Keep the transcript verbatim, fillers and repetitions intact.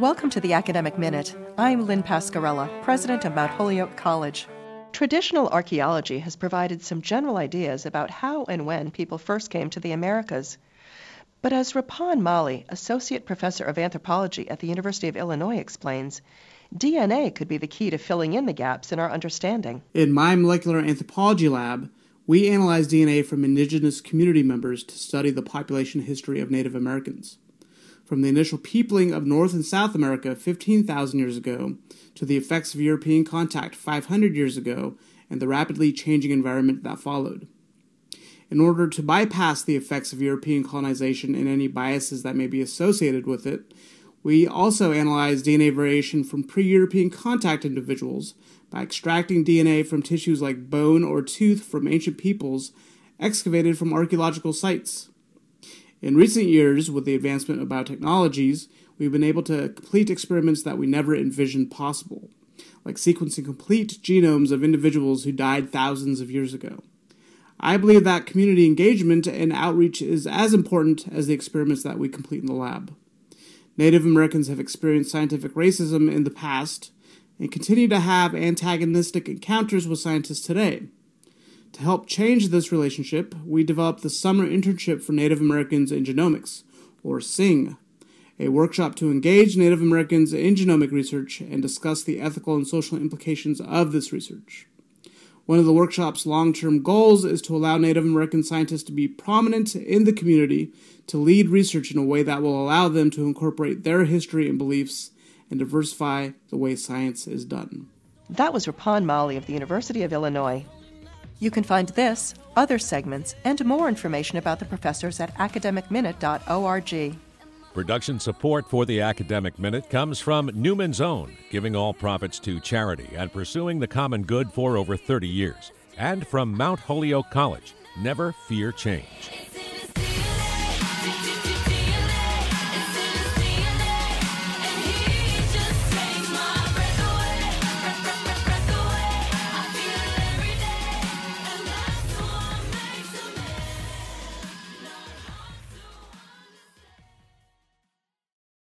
Welcome to the Academic Minute. I'm Lynn Pascarella, president of Mount Holyoke College. Traditional archaeology has provided some general ideas about how and when people first came to the Americas. But as Rapan Mali, associate professor of anthropology at the University of Illinois, explains, D N A could be the key to filling in the gaps in our understanding. In my molecular anthropology lab, we analyze D N A from indigenous community members to study the population history of Native Americans. From the initial peopling of North and South America fifteen thousand years ago to the effects of European contact five hundred years ago and the rapidly changing environment that followed. In order to bypass the effects of European colonization and any biases that may be associated with it, we also analyze D N A variation from pre-European contact individuals by extracting D N A from tissues like bone or tooth from ancient peoples excavated from archaeological sites. In recent years, with the advancement of biotechnologies, we've been able to complete experiments that we never envisioned possible, like sequencing complete genomes of individuals who died thousands of years ago. I believe that community engagement and outreach is as important as the experiments that we complete in the lab. Native Americans have experienced scientific racism in the past and continue to have antagonistic encounters with scientists today. To help change this relationship, we developed the Summer Internship for Native Americans in Genomics, or SING, a workshop to engage Native Americans in genomic research and discuss the ethical and social implications of this research. One of the workshop's long-term goals is to allow Native American scientists to be prominent in the community, to lead research in a way that will allow them to incorporate their history and beliefs and diversify the way science is done. That was Rapan Mali of the University of Illinois. You can find this, other segments, and more information about the professors at academic minute dot org. Production support for the Academic Minute comes from Newman's Own, giving all profits to charity and pursuing the common good for over thirty years. And from Mount Holyoke College, never fear change.